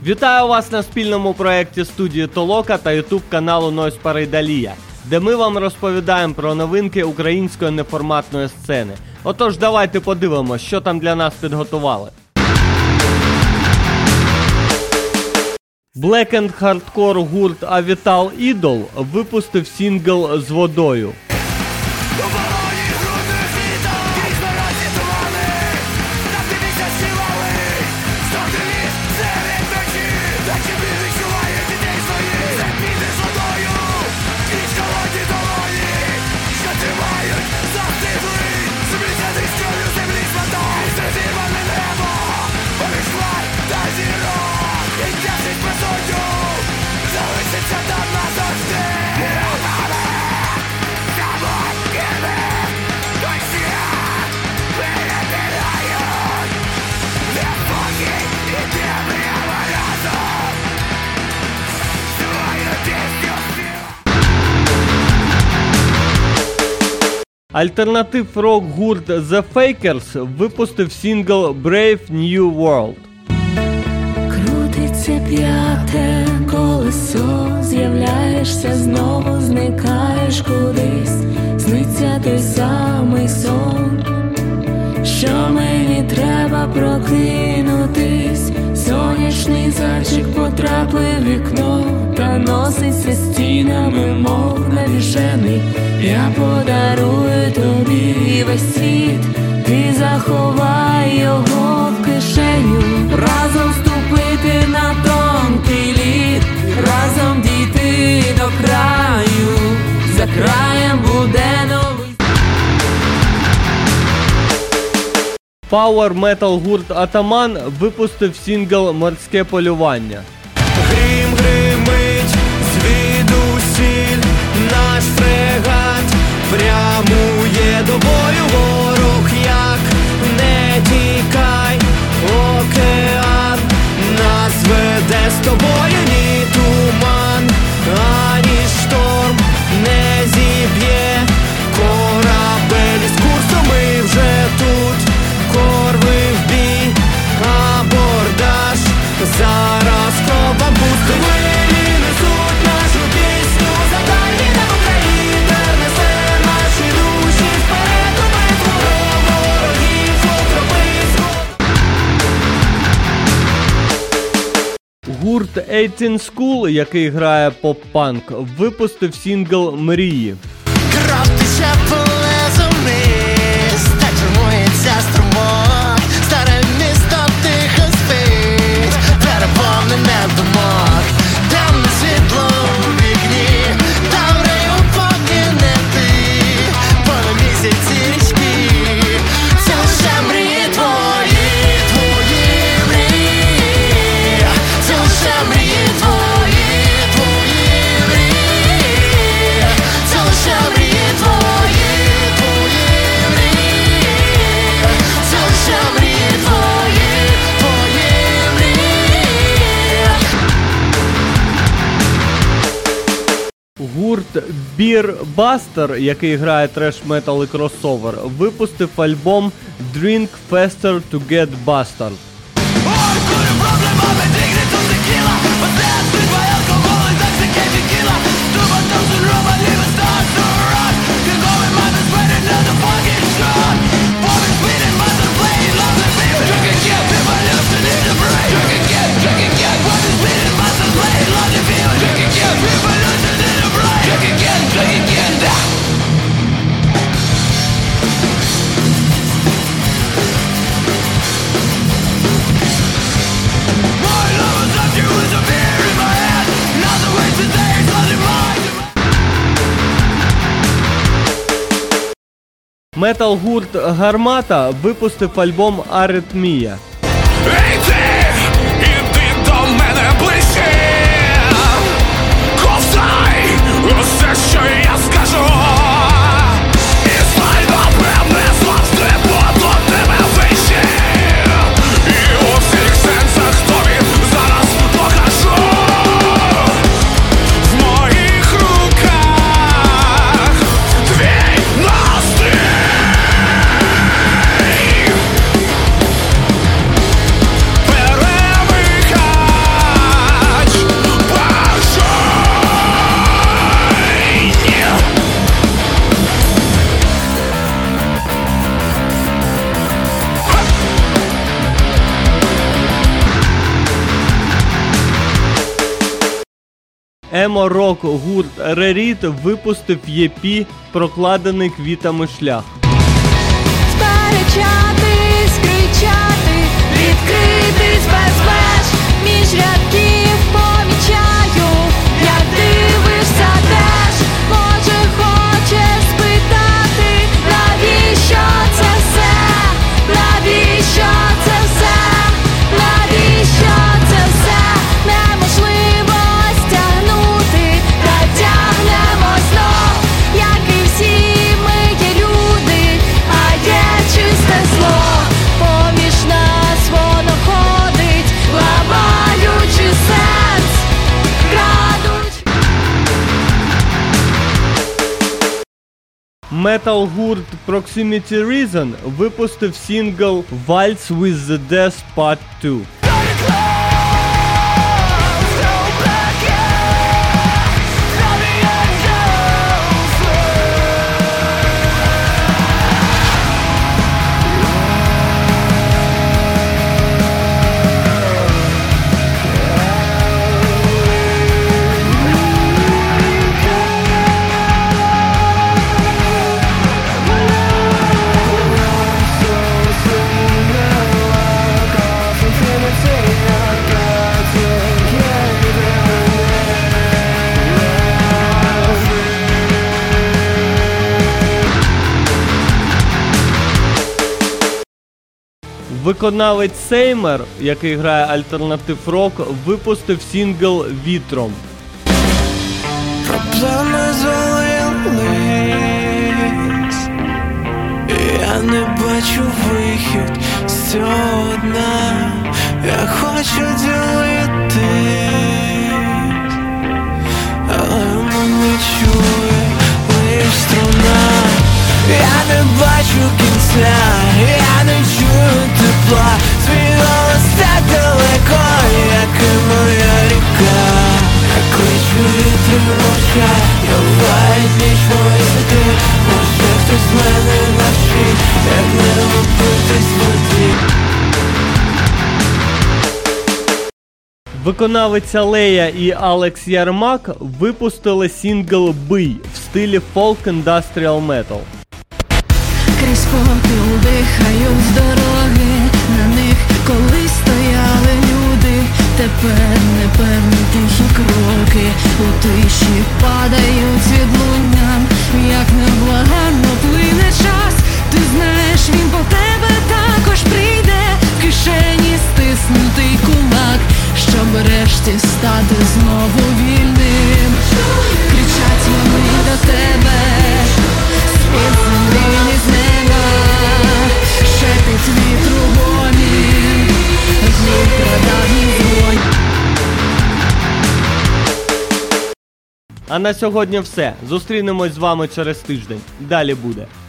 Вітаю вас на спільному проєкті студії Толока та ютуб каналу Нойз Парейдалія, де ми вам розповідаємо про новинки української неформатної сцени. Отож, давайте подивимось, що там для нас підготували. Black and Hardcore гурт Avital Idol випустив сингл «З водою». Альтернатив рок-гурт The Fakers випустив сингл Brave New World. Крутиться п'яте колесо, з'являєшся знову, зникаєш кудись, сниться той самий сон, що мені треба прокинутись. Сонячний зайчик потрапив в вікно та носиться стінами, мов навішений. Я подарую тобі весь світ, ти заховай його в кишеню. Разом ступити на тонкий лід, разом дійти до краю, за краєм буде новий. Power Metal гурт Атаман випустив сингл «Морське полювання». Грім гримить звідусіль, наш фрегат прямує до бою. Ворог, як не тікай, океан нас веде з тобою. Ні туман, ані шторм не зіб'є корабель із курсу. Ми вже тут, корви в бій, абордаж, зараз копам пусти. Хвилі несуть нашу пісню, за дальні на Україна несе наші душі вперед у битву ворогів утропиську. Гурт 18 School, який грає поп-панк, випустив сингл «Мрії». Кров тече по лезу вниз, так формується струмок. Старе місто тихо спить, переповнене думок. Темне світло у вікні, там раю поки не ти. Понад місяці річки, це лише мрії твої, твої мрії. Це лише мрії твої, твої мрії. Це лише мрії твої, твої мрії. Це лише мрії твої, твої мрії. Гурт Beer Buster, який грає треш-метал і кросовер, випустив альбом Drink Faster to Get Bastard. Метал-гурт Гармата випустив альбом «Аритмія». Ей ти, іди до мене ближче, ковтай усе, що я скажу, і знай, напевне, завжди буду тебе вище, і у всіх сенсах тобі зараз покажу. В моїх руках твій настрій. Емо-рок гурт Реріт випустив EP «Прокладений квітами шлях». Сперечатись, кричати, відкритись без меж, між рядків помічаю, як дивишся теж. Може хочеш спитати, навіщо це все? Навіщо це все? Навіщо це все? Неможливо стягнути, та тягнемо знов, як і всі ми є люди, а є чисте зло. Поміж нас воно ходить, ламаючи сенс, крадуть. Метал-гурт Proximity Reason випустив сингл «Waltz with the Death Part 2». Виконавець Сеймер, який грає альтернатив рок, випустив сингл «Вітром». Проблеми звалились, я не бачу вихід з цього дна. Я хочу ділитись, але мене чує лиш струна. Я не бачу кінця, я не чую тепла. Твій голос так далеко, як і моя ріка. Я кличу вітри мовча, я лають ніч мої світи. Може хтось мене навчить, як не лопитись в воді. Виконавиця Лея і Алекс Ярмак випустили сингл «Бий» в стилі фолк-індастріал метал. Крізь попіл дихають з дороги, на них колись стояли люди. Тепер непевні тихі кроки, у тиші падають відлунням, як невблаганно плине час. Ти знаєш, він по тебе також прийде, в кишені стиснутий кулак, щоб врешті стати знову вільним. Кричать вони до тебе, з-під землі з неба, шепіт вітру гомін, звук прадавній дзвон. А на сьогодні все. Зустрінемось з вами через тиждень. Далі буде.